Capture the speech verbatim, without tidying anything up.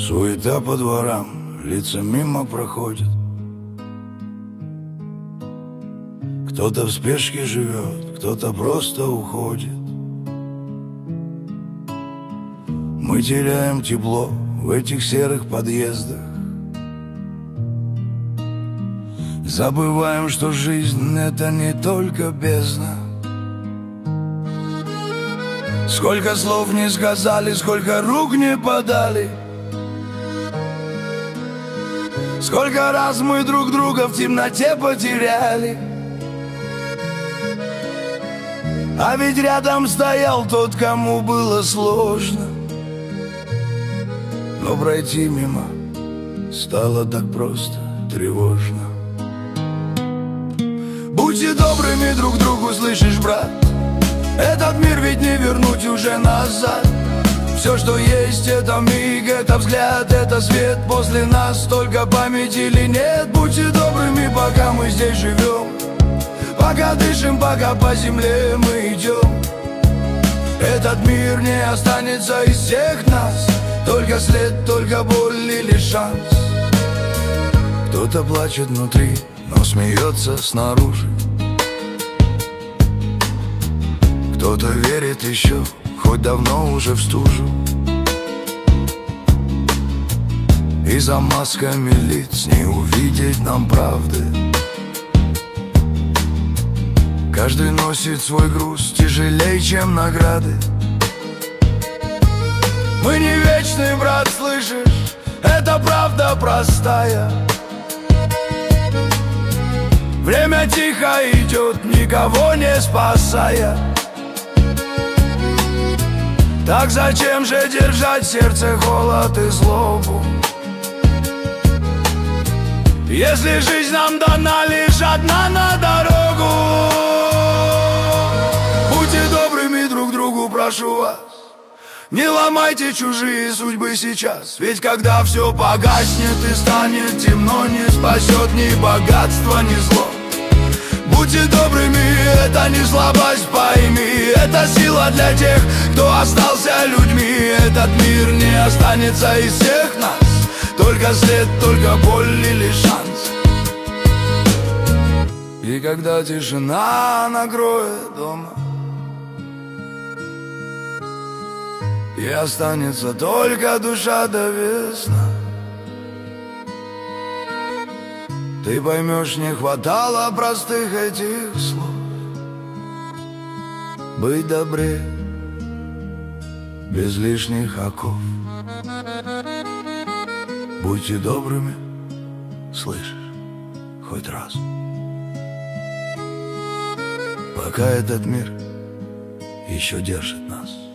Суета по дворам, лица мимо проходят. Кто-то в спешке живет, кто-то просто уходит. Мы теряем тепло в этих серых подъездах. Забываем, что жизнь — это не только бездна. Сколько слов не сказали, сколько рук не подали, сколько раз мы друг друга в темноте потеряли. А ведь рядом стоял тот, кому было сложно, но пройти мимо стало так просто тревожно. Будьте добрыми друг другу, слышишь, брат? Этот мир ведь не вернуть уже назад. Все, что есть, это миг, это взгляд, это свет. После нас столько памяти или нет? Будьте добрыми, пока мы здесь живем, пока дышим, пока по земле мы идем. Этот мир не останется из всех нас, только след, только боль или шанс. Кто-то плачет внутри, но смеется снаружи. Кто-то верит еще, хоть давно уже в стужу. И за масками лиц не увидеть нам правды. Каждый носит свой груз тяжелее, чем награды. Мы не вечны, брат, слышишь? Это правда простая. Время тихо идет, никого не спасая. Так зачем же держать в сердце холод и злобу, если жизнь нам дана лишь одна на дорогу? Будьте добрыми друг другу, прошу вас, не ломайте чужие судьбы сейчас. Ведь когда все погаснет и станет темно, не спасет ни богатство, ни зло. Будьте добрыми, это не слабость, пойми, это сила для тех, кто остался людьми. Этот мир не останется из всех нас, только след, только боль или шанс. И когда тишина накроет дома, и останется только душа до весна, ты поймешь, не хватало простых этих слов. Быть добрее, без лишних оков. Будьте добрыми, слышишь, хоть раз, пока этот мир еще держит нас.